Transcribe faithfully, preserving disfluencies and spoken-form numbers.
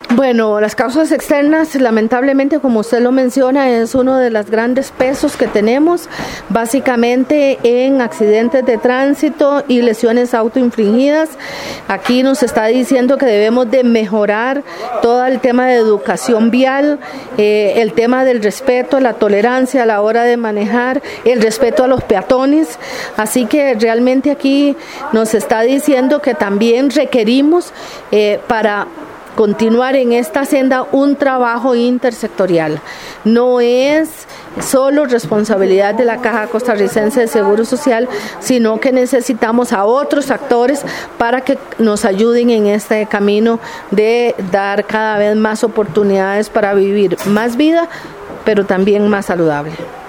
Bueno, las causas externas, lamentablemente, como usted lo menciona, es uno de los grandes pesos que tenemos, básicamente en accidentes de tránsito y lesiones autoinfligidas. Aquí nos está diciendo que debemos de mejorar todo el tema de educación vial, eh, el tema del respeto, la tolerancia a la hora de manejar, el respeto a los peatones. Así que realmente aquí nos está diciendo que también requerimos eh, para continuar en esta senda un trabajo intersectorial. No es solo responsabilidad de la Caja Costarricense de Seguro Social, sino que necesitamos a otros actores para que nos ayuden en este camino de dar cada vez más oportunidades para vivir más vida, pero también más saludable.